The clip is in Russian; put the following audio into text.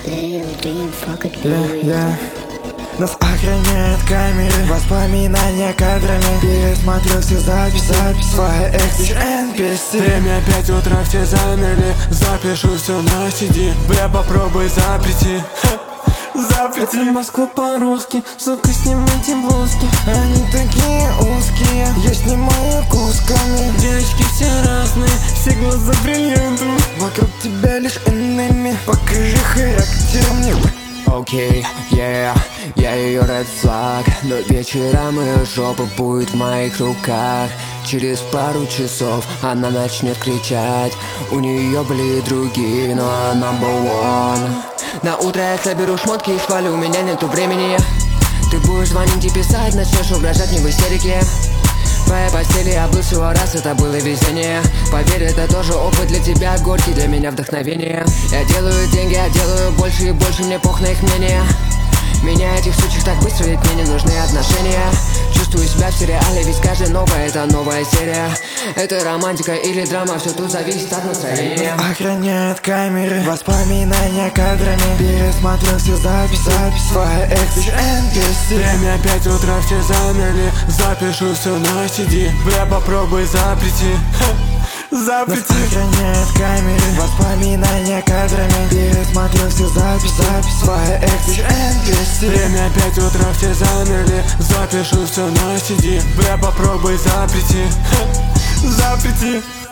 Нас охраняют камеры, воспоминания кадрами. Пересмотрел все записи, свои экс NPC. Время 5 утра, все замерли. Запишу все на CD. Бля, попробуй запрети. Запрети. Это Москва по-русски, сука, снимайте блузки. Они такие узкие, я снимаю кусками. Девочки все разные, все глаза бриллиантом. Вокруг тебя лишь enemy, покажи характер мне. Окей, yeah, я ее red flag. Но вечером ее жопа будет в моих руках. Через пару часов она начнет кричать. У нее были другие, но она number one. На утро я соберу шмотки и свалю, у меня нету времени. Ты будешь звонить и писать, начнешь угрожать мне в истерике. В твоей постели я был всего раз, это было везение. Поверь, это тоже опыт для тебя, горький для меня вдохновение. Я делаю деньги, я делаю больше и больше, мне пох на их мнение. Меня этих сучих так быстро, ведь мне не нужны отношения. Чувствую себя в сериале, ведь каждая новая это новая серия. Это романтика или драма, все тут зависит от настроения. Охраняют камеры, воспоминания кадрами. Пересмотрел все записи, свои экс NPC. Время 5 утра, все замерли. Запишу все на CD. Бля, попробуй запрети. Нас Запрети. охраняют камеры, воспоминания кадрами. Пересмотрел все записи, свои экс NPC. Время 5 утра, все замерли. Запишу все на CD. Бля, попробуй запрети. Запрети.